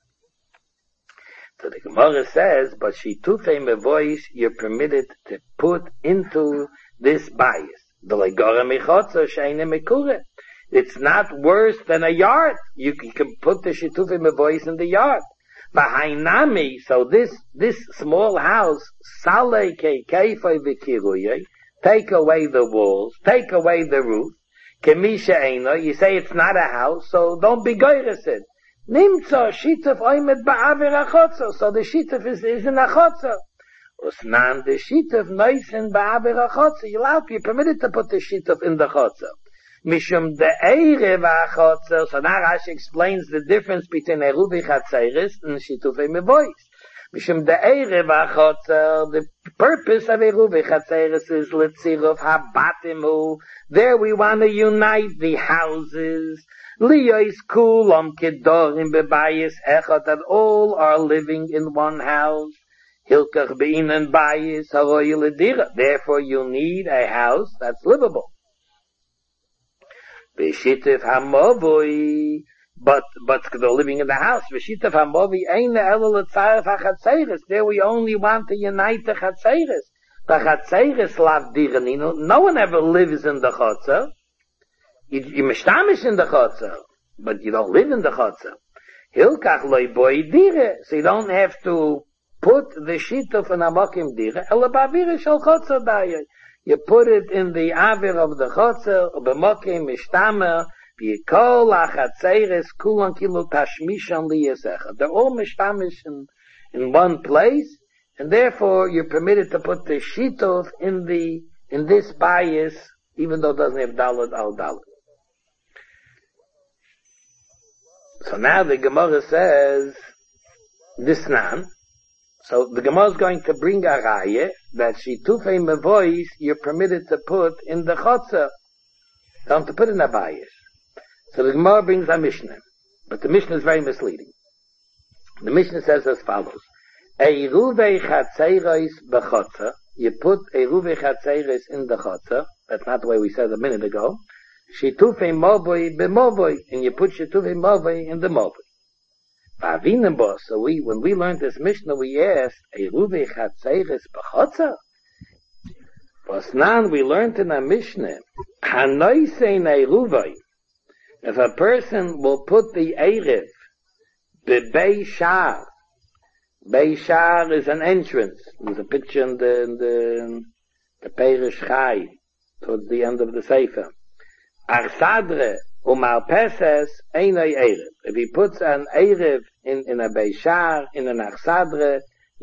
So the Gemara says, but shitufei mevois, you're permitted to put into this bias. The legora mechotzer shein mekure. It's not worse than a yard. You can put the shitufei mevois in the yard. V'hainami, so this small house, salei keifei v'kiruye, take away the walls, take away the roof, kemisha eino, you say it's not a house, so don't be goyresid. Nimtzo shituf oimed ba'aver achotzer, so the shituf is in achotzer. Usnan the shituf noisen ba'aver achotzer, you're permitted to put the shituf in the chotzer. Mishum de Erev HaChotzer, so now Rashi explains the difference between Eruvi Chatzeres and Shitufei Mevois. Mishum de Erev HaChotzer, the purpose of Eruvi Chatzeres is Litzirov HaBatimu. There we want to unite the houses. Liyois Kulam Kedorim Bebayis Echot, that all are living in one house. Hilkach Be'inan Bayis Haroy Ledira. Therefore you need a house that's livable. V'shitef hamovoi, but they're living in the house. V'shitef hamovoi ein elo l'tzaref hachatzeres. There we only want to unite the chatzeres. The chatzeres lav diranino. No one ever lives in the chotzer. You mishtamish in the chotzer, but you don't live in the chotzer. Hilkach loy boy dire. So you don't have to put the shituf in amakim dire. Ela ba'avira shel chotzer dayay. You put it in the avir of the chotzer, b'mokim mishtamer, v'yikol ha'chatzeres kulan kilo tashmishan liyasecha. They're all mishtamish in one place, and therefore you're permitted to put the shitov in this bias, even though it doesn't have dalad al dalad. So now the Gemara says, Disnan. So the Gemara is going to bring a raya that shitufei mevois you're permitted to put in the chotzer. Don't to put in a bias. So the Gemara brings a Mishnah. But the Mishnah is very misleading. The Mishnah says as follows. Eiruvei chatzeiros b'chotzer. You put Eiruvei chatzeiros in the chotzer. That's not the way we said a minute ago. Shitufei movoi b'movoi. And you put shitufei movoi in the movoi. So when we learned this Mishnah, we asked, Eiruvei chatzeiros b'chotzer? Now we learned in a Mishnah, Hanoisein Eiruvei. If a person will put the Erev, B'Bei Shar. Bei Shar is an entrance. There's a picture in the Perish Chai, towards the end of the Sefer. Achsadre Umar Peses Einoi Erev. If he puts an Erev in a Bei Shar, in an Achsadre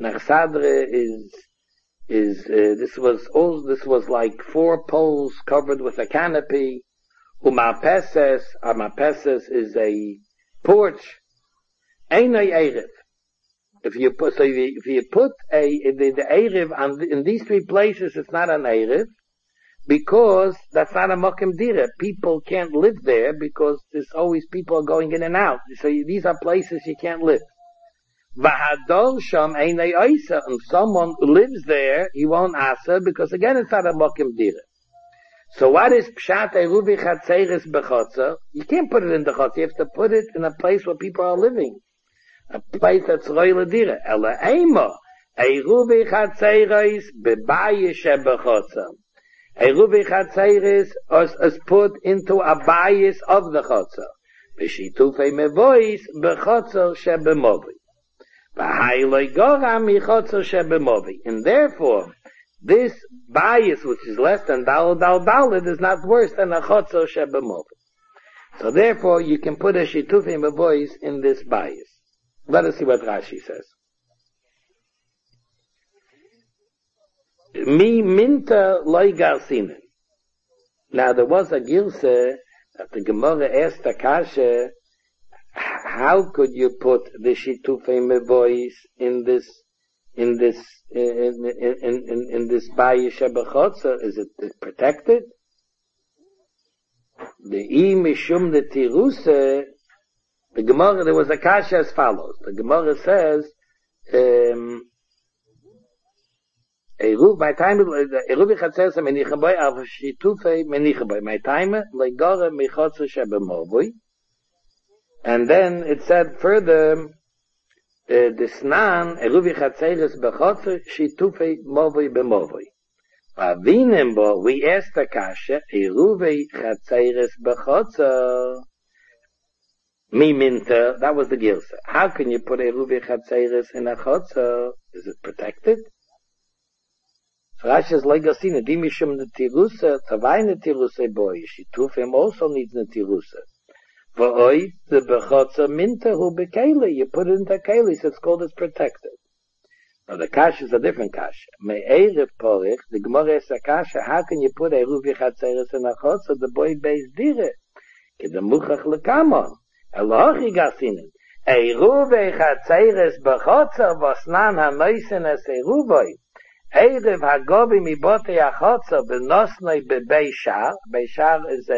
this was like 4 poles covered with a canopy. Umapeses is a porch. Einoi Erev. If you put the Erev in these 3 places, it's not an Erev, because that's not a Mokim Dira. People can't live there because there's always people going in and out. So these are places you can't live. V'hadol sham einei oisa, and someone who lives there, he won't asa, because again it's not a mokim dira. So what is pshat eruvi chatzeiris b'chotzer? You can't put it in the chotzer, you have to put it in a place where people are living. A place that's roila dira. Ela eima, eruvi chatzeiris b'bayis b'chotzer. Eruvi chatzeiris is put into a bayis of the chotzer. V'shitufei mevois b'chotzer shebemovi. And therefore, this bias, which is less than dalad, is not worse than a chotzer shebemovi. So therefore, you can put a shitufei mevois in this bias. Let us see what Rashi says. Mi minta loy garsinen. Now there was a gilse that the Gemara asked the kasha, how could you put the shitufei mevois in this bayis shebechotzer? Is it protected? The mishum the tiruse. The Gemara, there was a kasha as follows. The Gemara says, my time eruvi chatzeiros menicha boy av shitufei menicha boy. My time legora michotzer shebemovoi. And then it said further, Disnan, Eruvi Chatzeiris Bechotzer, Shitufei Movoi Bemovoi. Vavinembo, we asked the Kasha, Eruvi Chatzeiris Bechotzer, Mi Minter, that was the Gilsa. How can you put Eruvi Chatzeiris in a Chotzer? Is it protected? So Rashi's Legasina, Dimishum the Tirusa, Tavaina Tirusa boy, Shitufim also needs the Tirusa. The bechotzer minta hu bekele. You put it into a keli, so it's called as protected. Now the kasha is a different kasha. Me'erev porich, the Gemara is a kasha. How can you put a ruvi chatzeres in a chotzer? The boy beis dire. Kedemuchach lekamon. Elochi gasinen. A ruvi chatzeres bechotzer vosnan hanoisen es a ruvi. Erev hagobi mi bote achotzer benosnoi bebei shar. Bei shar is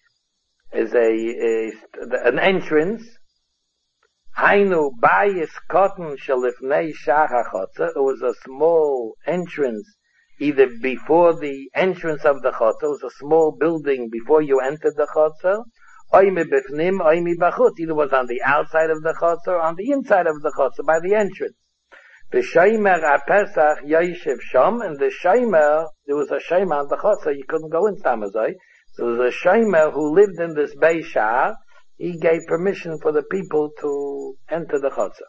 an entrance. Hainu bayis cotton shalifnei shach hachotzer. It was a small entrance, either before the entrance of the chotzer. It was a small building before you entered the chotzer. Oimi bifnim, oimi bachutz. Either was on the outside of the chotzer or on the inside of the chotzer by the entrance. The Shomer HaPesach Yoshev Shom, and the Shomer, there was a Shomer on the chotzer. You couldn't go in Samazoi. So there was a Shomer who lived in this Bei Shar. He gave permission for the people to enter the Chotzer.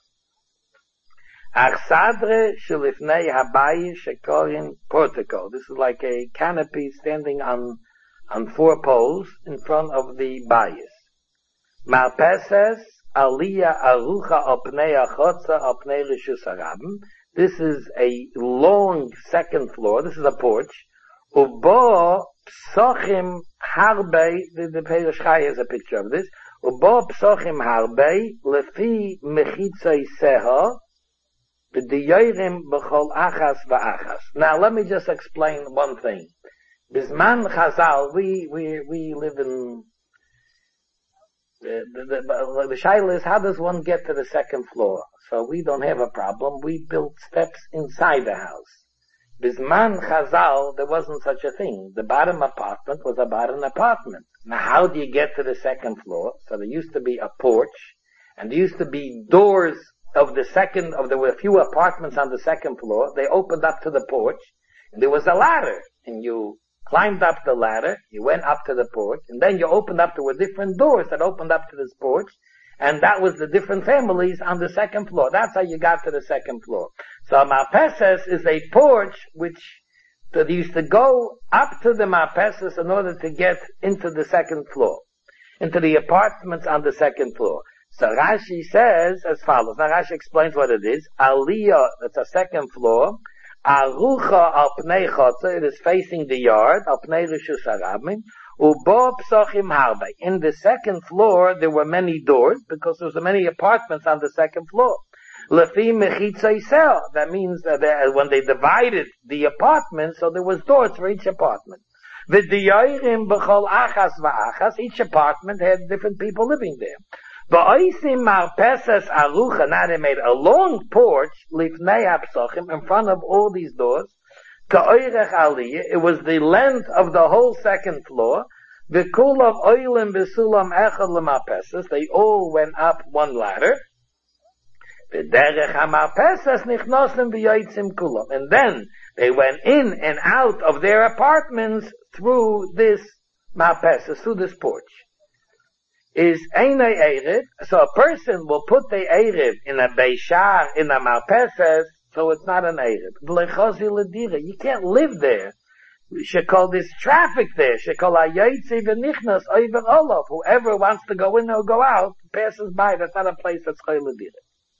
Achsadre Shilifnei Habayi Shekorin Portico. This is like a canopy standing on 4 poles in front of the Bayis. Marpeses Aliyah Arucha Opnei HaChotzer Opnei Rishus HaRabim. This is a long second floor. This is a porch. Ubo psochim harbe, the Perish Chai has a picture of this. Ubo psochim harbe, lefi mechitzai seha, b'diyorim b'chol achas v'achas. Now let me just explain one thing. Bisman Chazal, we live in, the shaila is, how does one get to the second floor? So we don't have a problem. We built steps inside the house. Bisman Chazal, there wasn't such a thing. The bottom apartment was a bottom apartment. Now how do you get to the second floor? So there used to be a porch, and there used to be doors of the second, there were a few apartments on the second floor. They opened up to the porch, and there was a ladder, and you climbed up the ladder, you went up to the porch, and then you opened up, there were different doors that opened up to this porch, and that was the different families on the second floor. That's how you got to the second floor. So Marpeses is a porch which they used to go up to the Marpeses in order to get into the second floor, into the apartments on the second floor. So Rashi says as follows. Now Rashi explains what it is. Aliyah, that's a second floor. Arucha al pnei chotzer, it is facing the yard, al pnei rishus harabim. Ubo psochim harbe. In the second floor, there were many doors, because there were many apartments on the second floor. Lefi mechitzai sel. That means that when they divided the apartments, so there was doors for each apartment. V'diyorim b'chol achas v'achas. Each apartment had different people living there. Ba'oisim marpeses arucha. Now they made a long porch, lifnei hapsochim, in front of all these doors. Ka'oirech aliyah. It was the length of the whole second floor. V'kulav oilim v'sulam echad l'marpeses. They all went up one ladder. V'derech ha'marpeses nichnosim v'yoitzim kulam. And then they went in and out of their apartments through this marpeses, through this porch. Is Einay Erev, so a person will put the Erev in a Beishar, in a Marpeses, so it's not an Erev. V'lechozi l'dira, you can't live there. We should call this traffic there. Should call Ayotzi v'nichnas over Olaf. Whoever wants to go in or go out, passes by. That's not a place that's Choy l'dira.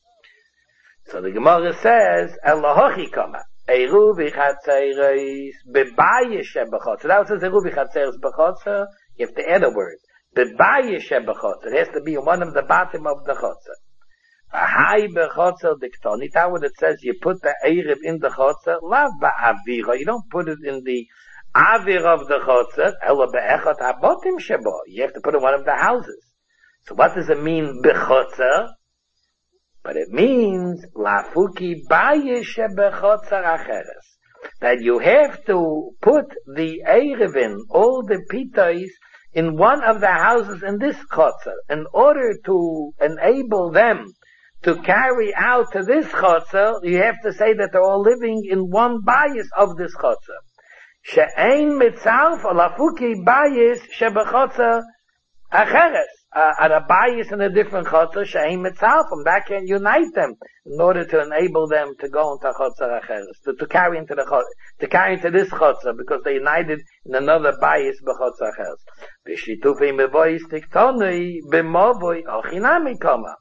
So the Gemara says, Elohochi kama, Eru v'chatzeres, bebaye shebachotzer. So that says Eru v'chatzeres b'chotzer, you have to add a word. Bebaye shebachotzer. It has to be one of the bottom of the chotzer. Ahai bechotzer diktoni. That when it says you put the Erev in the chotzer, lav ba'avira. You don't put it in the avir of the chotzer. Ela be'echot habotim shebo. You have to put it in one of the houses. So what does it mean bechotzer? But it means lafuki baye shebechotzer acheres. That you have to put the Erev in, all the pitais, in one of the houses in this chotzer, in order to enable them to carry out to this chotzer, you have to say that they're all living in one bias of this chotzer. She'ein mitzalf lafuki bias shebechotzer acheres. A bias in a different chotzer, she'ein mitzalf, that can unite them in order to enable them to go into chotzer acheres, to carry into the chotzer, to carry into this chotzer, because they united in another bias b'chotzer acheres. B'shitufei mevois tiktonui b'movoi ochinami koma.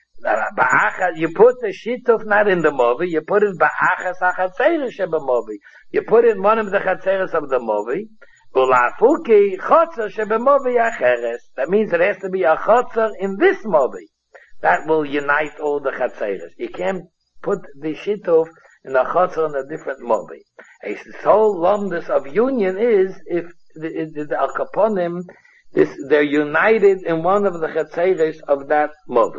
You put the shituf not in the movi, you put it ba'achas ha'chatzeres shebemovi. You put it in one of the chatzeres of the movi. Ulafuki chotzer shebemovi acheres. That means it has to be a chotzer in this movi. That will unite all the chatzeres. You can't put the shituf in a chotzer in a different movi. A whole lumdus of union is if the al kaponim, they're united in one of the chatzeres of that movi.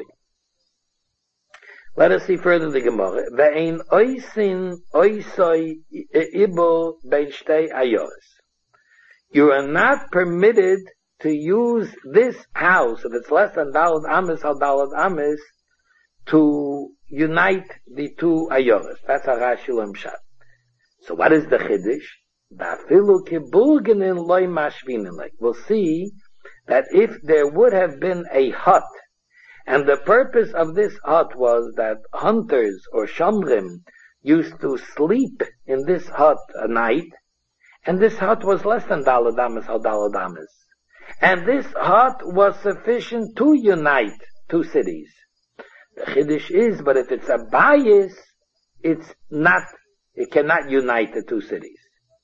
Let us see further the Gemara. Ve'ein oisin oisoi ibo bein shtei ayoros. You are not permitted to use this house, if it's less than dalad amis or dalad amis, to unite the two ayoros. That's a Rashi Lemshat. So what is the chiddush? Ba'afilu kibulgenin loy mashvinin. We'll see that if there would have been a hut, and the purpose of this hut was that hunters or shamrim used to sleep in this hut a night, and this hut was less than dalad amis or dalad amis. And this hut was sufficient to unite two cities. The chiddush is, but if it's a bias, it's not, it cannot unite the two cities.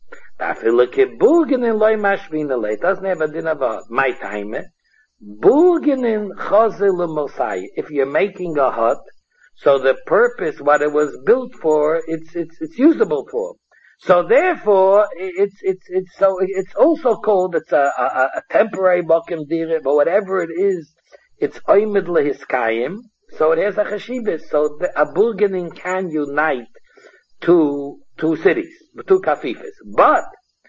It doesn't have a din of a my time. If you're making a hut, so the purpose, what it was built for, it's usable for. So therefore, it's also called, it's a temporary bakim direh, but whatever it is, it's oimid lehiskayim, so it has a chashivas. So a burgenin can unite two cities, two kafifas. But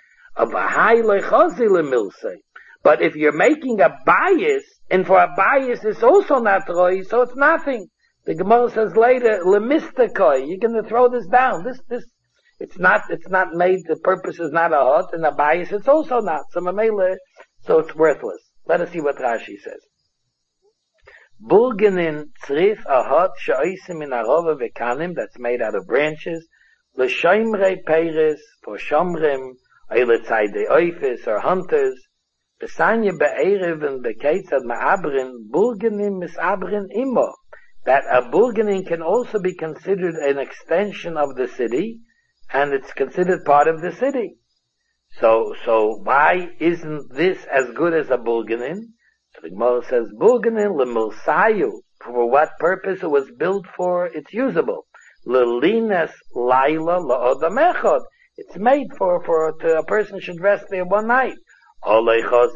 but if you're making a bias, and for a bias it's also not roi, so it's nothing. The Gemara says later, lemistakoi, you're going to throw this down. This, it's not made, the purpose is not a hut, and a bias it's also not. So it's worthless. Let us see what Rashi says. Burgenin tzrif a hut she'oisim in arova vekanim, that's made out of branches, l'shoimrei peiris, for shomrim, oiletzayde oifis, or hunters, besanya be'erev and be'ketzad ma'abrin, burgenin misabrin imo. That a burgenin can also be considered an extension of the city, and it's considered part of the city. So why isn't this as good as a burgenin? So the Gemara says, burgenin lemilsayu, for what purpose it was built for, it's usable. Lelinas laila la'odam echad, it's made for a person should rest there one night. If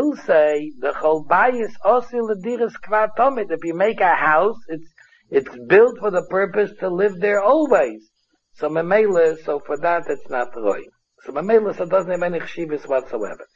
you make a house, it's built for the purpose to live there always. So memela, so for that it's not roi. So memela, so it doesn't have any chshivas whatsoever.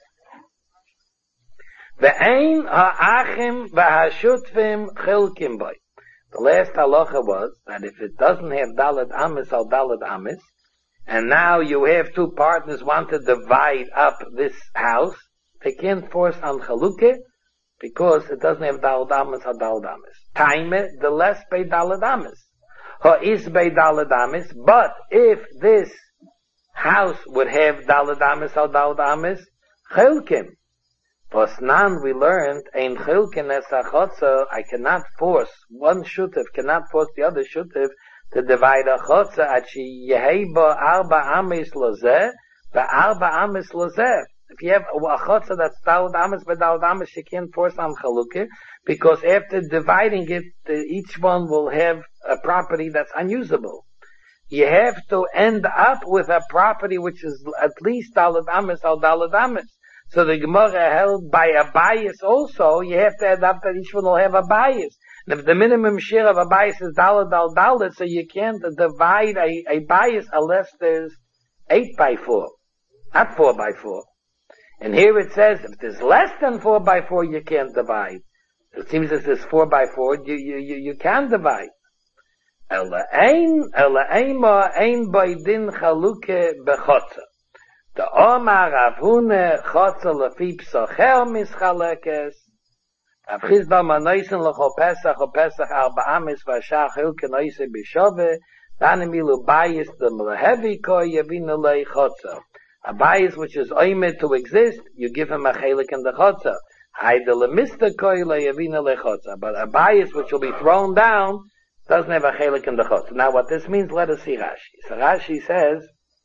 Ve'ein ha'achim v'hashutfim chilkim boy. The last halacha was that if it doesn't have daled amis al daled amis, and now you have two partners want to divide up this house, they can't force on chaluke because it doesn't have daled amis al daled amis. Time, the less pay daled amis. Ha'is pay daled amis, but if this house would have daled amis al daled amis, chilkim. Posnan, we learned, ein chilkin es achotza, I cannot force, one shutev cannot force the other shutev to divide a chotza at she yeheba arba amis lozeh, arba amis lozeh. If you have a chotza that's daled amis by daled amis, you can't force on chalukah, because after dividing it, each one will have a property that's unusable. You have to end up with a property which is at least daled amis al daled amis. So the Gemara held by a bias also, you have to add up that each one will have a bias. And if the minimum share of a bias is daled al daled, so you can't divide a bias unless there's 8 by 4, not 4 by 4. And here it says, if there's less than 4 by 4, you can't divide. It seems as there's 4 by 4, you can divide. Ela eima ein by din chaluke bechotza. The Omar Avhune Chotza Lefi Psocher Mischalekes Rav Chizda Manoisen Lecho Pesach O Pesach Arba Amis Vashach Hilke Noise Bishove Danimilu Bayis the Mlehevi Ko Yavina Lei Chotza. A bias which is oimed to exist, you give him a chelik in the chotza. Haide lemista Ko Yavina Lei Chotza. But a bias which will be thrown down doesn't have a chelik in the chotza. Now what this means, let us see Rashi. So Rashi says,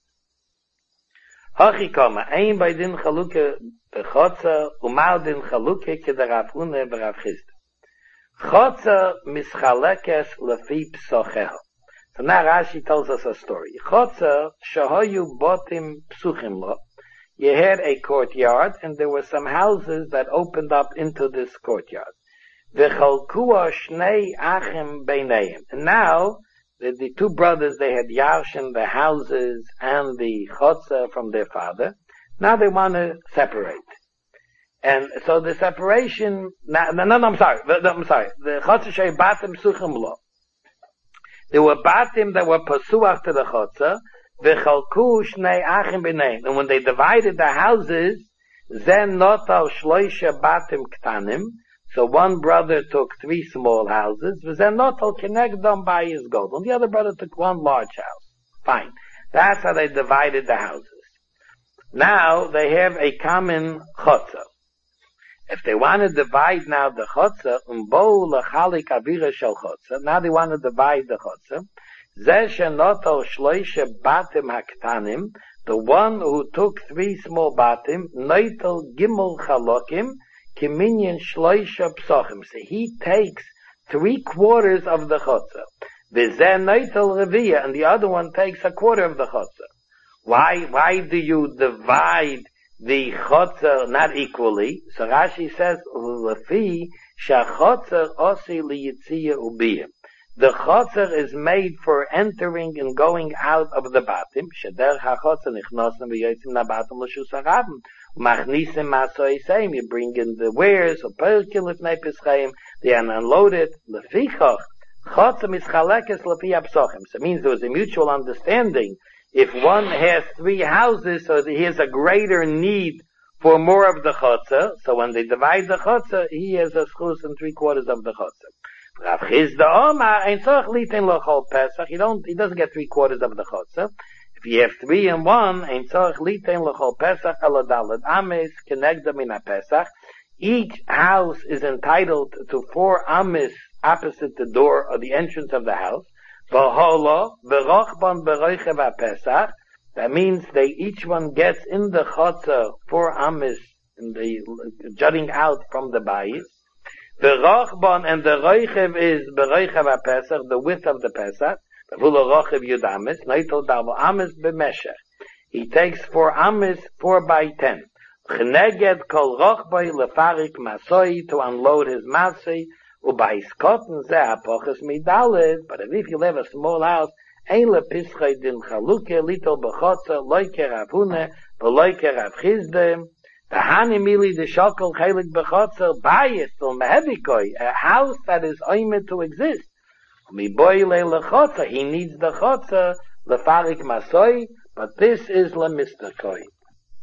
Hachikoma, ein bei din chaluke bechotza, umal din chaluke ke der Rav Hune berav Chizda. Chotza mischalekes lefi psocheho. So now Rashi tells us a story. Chotza, shahoyu botim psuchim lo. You had a courtyard, and there were some houses that opened up into this courtyard. V'chalkua shnei achim beineim. And now, the two brothers, they had yarshin, the houses, and the chotza from their father. Now they want to separate. And so the separation, I'm sorry. The chotza shay batim suchim lo. There were batim that were pasuach to the chotza, v'chalku shnei achim b'neim. And when they divided the houses, zen notal shloisha batim ktanim. So one brother took 3 small houses, and the other brother took 1 large house. Fine. That's how they divided the houses. Now they have a common chotza. If they want to divide now the chotza, now they want to divide the chotza, Ze shenoto shloisha batim haktanim, the one who took 3 small batim, noitel gimel chalokim, kiminyan shloisha psochim. So he takes 3/4 of the chotzer. V'zeh noitel reviyah, and the other one takes 1/4 of the chotzer. Why do you divide the chotzer not equally? So Rashi says, Lefi shachotzer osi liyitziyah ubiyah. The chotzer is made for entering and going out of the batim. Sheder hachotzer nichnosim v'yotzim nabatim l'shus harabim. Machnisim masoiseim. You bring in the wares, or perkil lifnei pischayim. They are unloaded. Lefichach chotzer mischalekes lefi apsochim. So it means there was a mutual understanding. If one has 3 houses, so he has a greater need for more of the chotzer. So when they divide the chotzer, he has a schus in 3/4 of the chotzer. Rav Chizda Omar, ein tzorach litein lo chol Pesach. He doesn't get 3/4 of the chotzer. If you have 3 and 1, ein tzorach litein lo chol Pesach elo daled ames kenegda min Pesach. Each house is entitled to 4 ames opposite the door or the entrance of the house. That means each one gets in the chotzer 4 amis, in the jutting out from the bayis. The rochban and the roichev is beroichev ha-pesach, the width of the pesach. The v'lo rochev yud amis, noitel davo amis b'meshech. He takes 4 amis, 4x10. Chneged kol rochbay lefarik masoi, to unload his masoi. But if you live a small house, ein lepischay din chaluke little bechotzer loike Rav Huna v'loike Rav Chizda tahani mili de shokol chelik bechotzer bayis till mehevikoy, a house that is oimed to exist. Miboy le lechotzer, he needs the chotzer lefarik masoi, but this is lemistakoy.